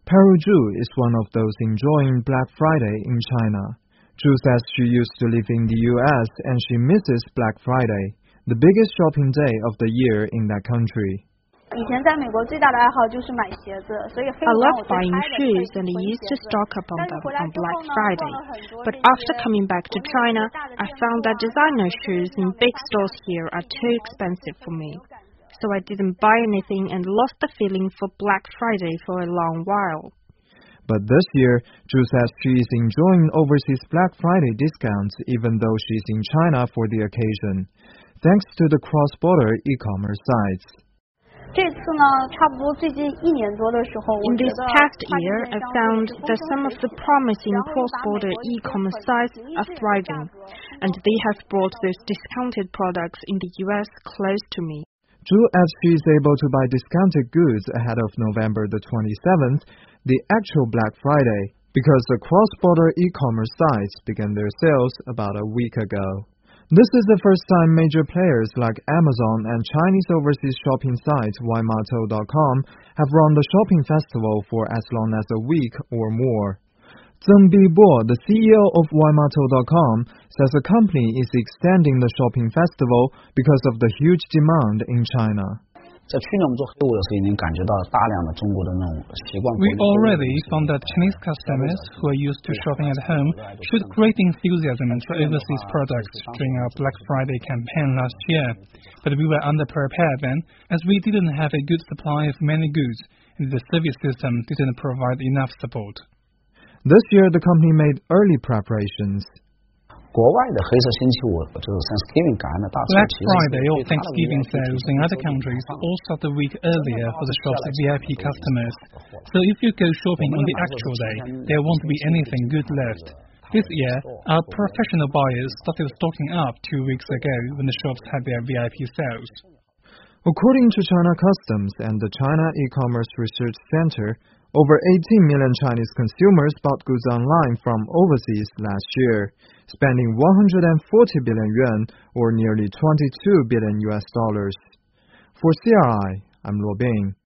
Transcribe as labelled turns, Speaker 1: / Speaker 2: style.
Speaker 1: Peru Zhu is one of those enjoying Black Friday in China. Zhu says she used to live in the US and she misses Black Friday, the biggest shopping day of the year in that country.
Speaker 2: I love buying shoes and used to stock up on them on Black Friday. But after coming back to China, I found that designer shoes in big stores here are too expensive for me. So I didn't buy anything and lost the feeling for Black Friday for a long while.
Speaker 1: But this year, Zhu says she is enjoying overseas Black Friday discounts even though she's in China for the occasion, thanks to the cross-border e-commerce sites.
Speaker 2: In this past year, I found that some of the promising cross-border e-commerce sites are thriving, and they have brought those discounted products in the US close to me.
Speaker 1: Zhu adds she is able to buy discounted goods ahead of November the 27th, the actual Black Friday, because the cross-border e-commerce sites began their sales about a week ago. This is the first time major players like Amazon and Chinese overseas shopping site Ymato.com have run the shopping festival for as long as a week or more. Zheng Bibo, the CEO of Ymato.com, says the company is extending the shopping festival because of the huge demand in China.
Speaker 3: We
Speaker 4: already found that Chinese customers who are used to shopping at home showed great enthusiasm for overseas products during our Black Friday campaign last year. But we were underprepared then, as we didn't have a good supply of many goods, and the service system didn't provide enough support.
Speaker 1: This year, the company made early preparations.
Speaker 4: Black Friday or Thanksgiving sales in other countries all start a week earlier for the shop's VIP customers. So if you go shopping on the actual day, there won't be anything good left. This year, our professional buyers started stocking up 2 weeks ago when the shops had their VIP sales.
Speaker 1: According to China Customs and the China E-commerce Research Center, over 18 million Chinese consumers bought goods online from overseas last year, spending 140 billion yuan or nearly $22 billion. For CRI, I'm Luo Bing.